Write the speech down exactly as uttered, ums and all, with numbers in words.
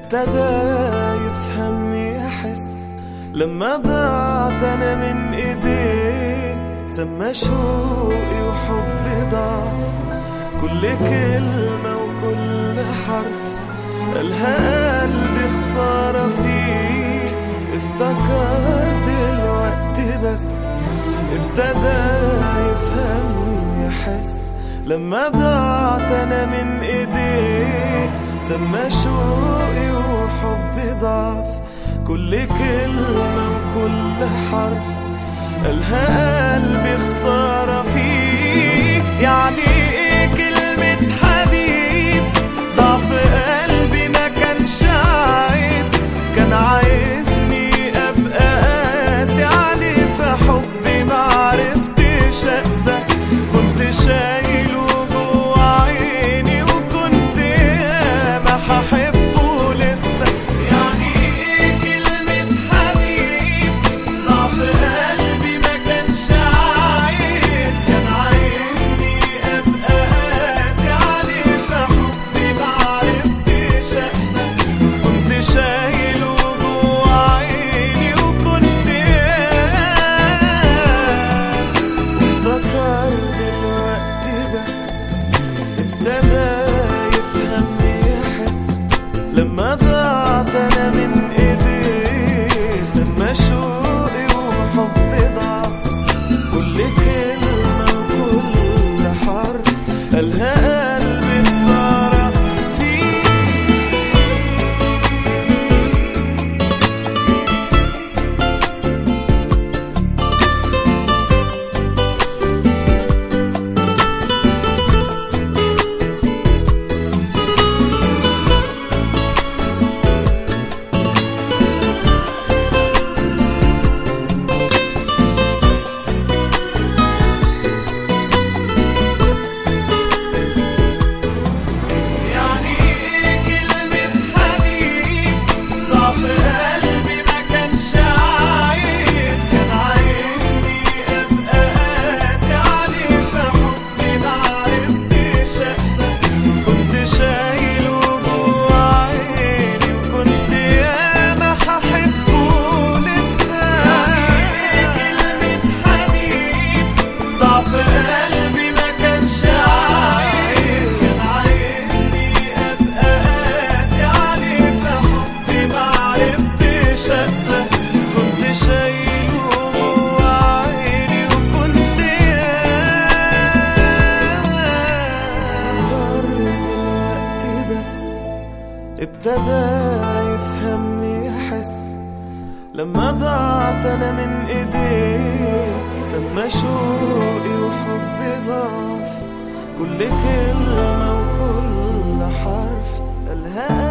ابتدى يفهم يحس لما ضاعت انا من ايديه. سما شوقي وحبي ضعف، كل كلمة وكل حرف قالها قلبي خسارة فيه. افتكر دلوقتي بس ابتدى يفهم يحس لما ضاعت انا من ايديه. سما شوقي وحبي ضعف، كل كلمة وكل حرف قالها قلبي خسارة فيه. يعني ايه كلمة حبيب؟ ضعف قلبي ما كانش عيب، كان عايزني ابقى قاسي عليه. في حبي معرفتش اقسى، كنت شايله جوا عيني وكنت ياما هحبه لسه. يعني ايه كلمة حبيب؟ ضعف قلبي ما كانش عيب، كان عايزني ابقى قاسي عليه. في حبي معرفتش اقسى، كنت شايله جوا عيني وكنت افتكر دلوقتي بس ابتدى يفهم يحس لما ضاعت انا من ايديه. سما شوقي وحبي ضعف، كل كلمة وكل حرف قالها قلبي خسارة فيه. يعني ايه كلمة حبيب؟ ضعف قلبي ما كانش عيب، كان عايزني ابقى قاسي عليه. في حبي معرفتش اقسى، كنت شايله جوا عيني وكنت ياما هحبه لسه. يعني ايه كلمة حبيب؟ ضعف قلبي ما كانش عيب، كان عايزني ابقى قاسي عليه. في حبي معرفتش اقسى، كنت شايله جوا عيني وكنت ياما دلوقتي بس ابتدى يفهم يحس لما ضاعت انا من ايديه. سما شوقي وحبي ضعف، كل كلمة وكل حرف قالها